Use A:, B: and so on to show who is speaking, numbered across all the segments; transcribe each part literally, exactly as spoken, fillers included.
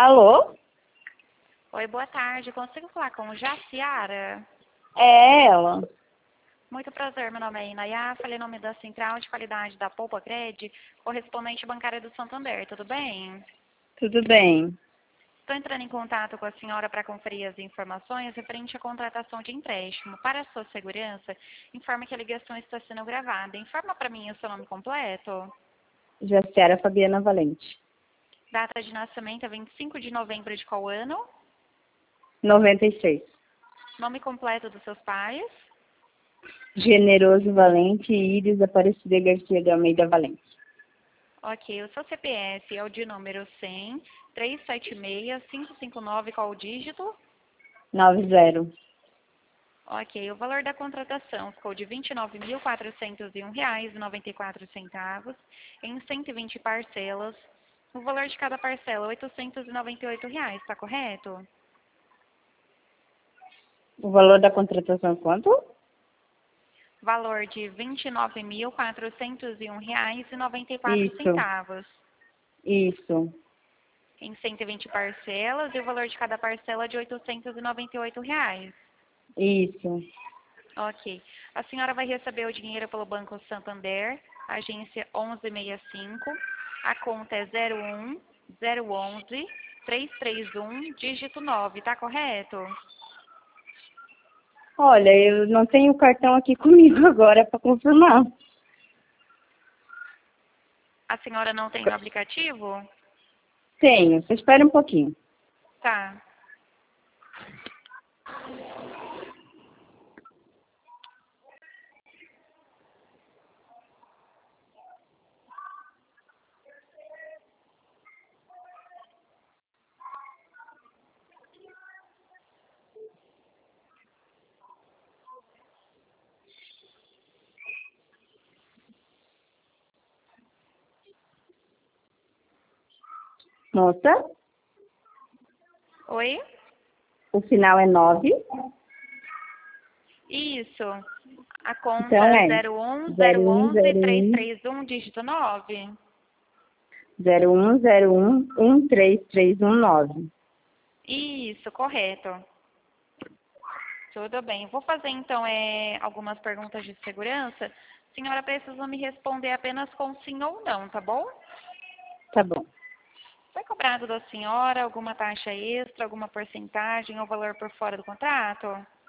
A: Alô?
B: Oi, boa tarde. Consigo falar com Jaciara?
A: É ela.
B: Muito prazer, meu nome é Inayá, falei em nome da Central de Qualidade da Poupa Cred, correspondente bancária do Santander, tudo bem?
A: Tudo bem?
B: Estou entrando em contato com a senhora para conferir as informações referente à contratação de empréstimo. Para a sua segurança, informa que a ligação está sendo gravada. Informa para mim o seu nome completo.
A: Jaciara Fabiana Valente.
B: Data de nascimento é vinte e cinco de novembro de qual ano?
A: noventa e seis.
B: Nome completo dos seus pais?
A: Generoso Valente e Iris Aparecida Garcia de Almeida Valente.
B: Ok, o seu C P F é o de número cem, trezentos e setenta e seis, quinhentos e cinquenta e nove, qual o dígito?
A: noventa.
B: Ok, o valor da contratação ficou de vinte e nove mil quatrocentos e um reais e noventa e quatro centavos em cento e vinte parcelas. O valor de cada parcela é oitocentos e noventa e oito reais, está correto?
A: O valor da contratação é quanto?
B: Valor de vinte e nove mil quatrocentos e um reais e noventa e quatro
A: Isso.
B: centavos
A: Isso.
B: em cento e vinte parcelas e o valor de cada parcela é de oitocentos e noventa e oito reais.
A: Isso.
B: Ok. A senhora vai receber o dinheiro pelo Banco Santander, agência onze sessenta e cinco, a conta é zero um zero onze trezentos e trinta e um, dígito nove, tá correto?
A: Olha, eu não tenho o cartão aqui comigo agora para confirmar.
B: A senhora não tem o aplicativo?
A: Tenho. Você espera um pouquinho.
B: Tá.
A: Moça,
B: Oi?
A: o final é nove.
B: Isso. A conta
A: Então
B: é
A: é
B: zero um
A: zero
B: zero
A: um
B: onze
A: zero
B: trezentos e
A: um
B: trinta e um, dígito nove.
A: zero um zero um um três três um nove.
B: Isso, correto. Tudo bem. Vou fazer então é, algumas perguntas de segurança. A senhora precisa me responder apenas com sim ou não, tá bom?
A: Tá bom.
B: Foi cobrado da senhora alguma taxa extra, alguma porcentagem ou valor por fora do contrato?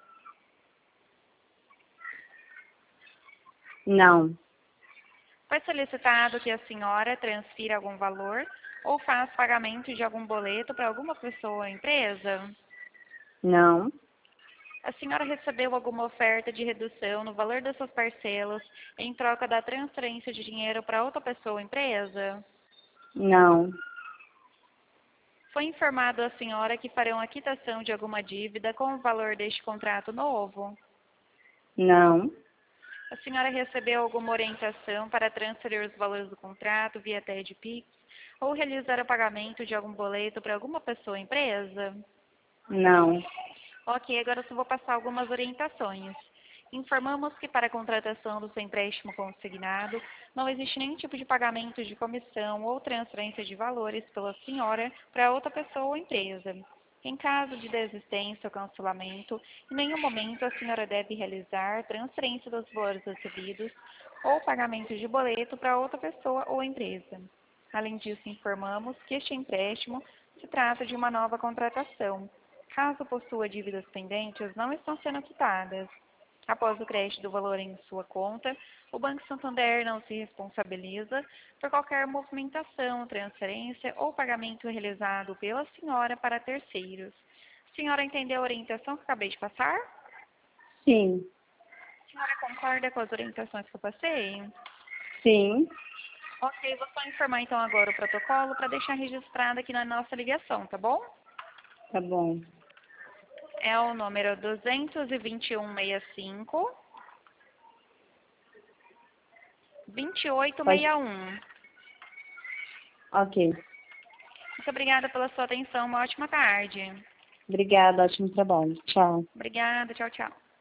A: Não.
B: Foi solicitado que a senhora transfira algum valor ou faça pagamento de algum boleto para alguma pessoa ou empresa?
A: Não.
B: A senhora recebeu alguma oferta de redução no valor das suas parcelas em troca da transferência de dinheiro para outra pessoa ou empresa?
A: Não.
B: Foi informado à senhora que farão a quitação de alguma dívida com o valor deste contrato novo?
A: Não.
B: A senhora recebeu alguma orientação para transferir os valores do contrato via T E D Pix ou realizar o pagamento de algum boleto para alguma pessoa ou empresa?
A: Não.
B: Ok, agora eu só vou passar algumas orientações. Informamos que para a contratação do seu empréstimo consignado, não existe nenhum tipo de pagamento de comissão ou transferência de valores pela senhora para outra pessoa ou empresa. Em caso de desistência ou cancelamento, em nenhum momento a senhora deve realizar transferência dos valores recebidos ou pagamento de boleto para outra pessoa ou empresa. Além disso, informamos que este empréstimo se trata de uma nova contratação. Caso possua dívidas pendentes, não estão sendo quitadas. Após o crédito do valor em sua conta, o Banco Santander não se responsabiliza por qualquer movimentação, transferência ou pagamento realizado pela senhora para terceiros. A senhora entendeu a orientação que acabei de passar?
A: Sim.
B: A senhora concorda com as orientações que eu passei?
A: Sim.
B: Ok, vou só informar então agora o protocolo para deixar registrado aqui na nossa ligação, tá bom?
A: Tá bom.
B: É o número duzentos e vinte e um sessenta e cinco, vinte e oito
A: Pode...
B: sessenta e um.
A: Ok.
B: Muito obrigada pela sua atenção. Uma ótima tarde.
A: Obrigada. Ótimo trabalho. Tchau.
B: Obrigada. Tchau, tchau.